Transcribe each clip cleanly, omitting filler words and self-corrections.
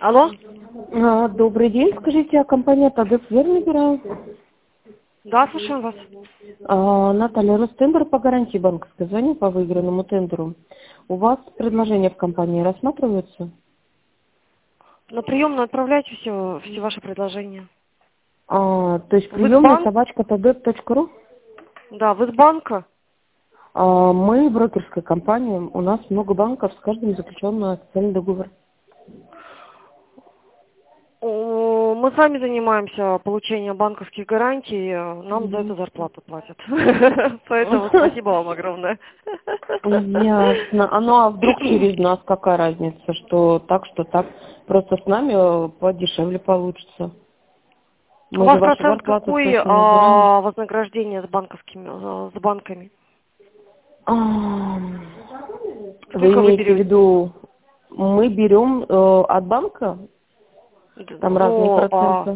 Алло? Добрый день. Скажите, а компания ТАДЭП верно набирает? Да, слушаем вас. Наталья, Ростендер по гарантии банковской. Звоню по выигранному тендеру. У вас предложения в компании рассматриваются? На приемную отправляйте все ваши предложения. То есть Вы с приемная банка? собачка ТАДЭП.ру? Да, вы с банка? Мы брокерская компания. У нас много банков, с каждым заключен официальный договор. Мы сами занимаемся получением банковских гарантий, нам за это зарплату платят. Поэтому спасибо вам огромное. Ясно. А вдруг через нас какая разница, что так, что так? Просто с нами подешевле получится. У Мы же вас вашу процент зарплату какой точно не забираем. вознаграждение с банками? Вы Сколько вы имеете в берете? виду, мы берем от банка? Там разные Ну, проценты.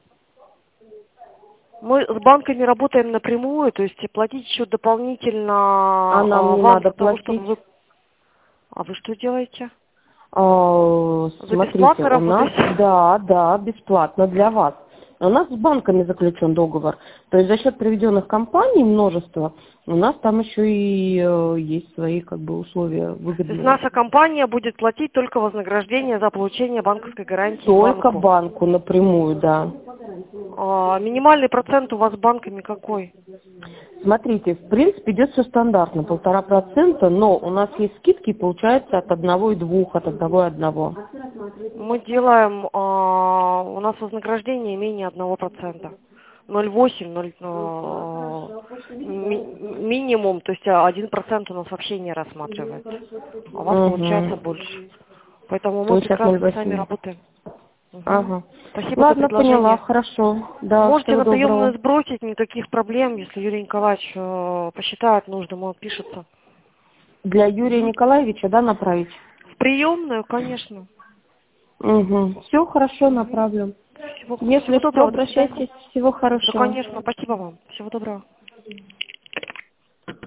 мы с банками работаем напрямую, то есть платить еще дополнительно А нам не вам надо для того, чтобы платить. вы... А вы что делаете? Вы Смотрите, бесплатно у нас, работаете? да, бесплатно для вас. У нас с банками заключен договор. То есть за счет приведенных компаний множество, у нас там еще и есть свои условия То есть выгодные. наша компания будет платить только вознаграждение за получение банковской гарантии Только банку. банку напрямую, да. Минимальный процент у вас с банками какой? Смотрите, в принципе, идет все стандартно, 1,5%, но у нас есть скидки, получается, от 1,2, от 1,1. Мы делаем, у нас вознаграждение менее 1%. 0,8, минимум, то есть 1% у нас вообще не рассматривается. А у вас получается Угу. больше. Поэтому мы Получается прекрасно с вами 0,8. работаем. Мгм. Ага. Спасибо за Ладно, поняла, предложение. хорошо. Да, Можете всего на приемную доброго. сбросить, никаких проблем, если Юрий Николаевич посчитает нужным, он отпишется. Для Юрия Мгм. Николаевича, да, направить? В приемную, конечно. Угу. Все хорошо, направлю. Всего Если что, доброго, до свидания. обращайтесь. Всего Да, хорошего. конечно, спасибо вам. Всего доброго.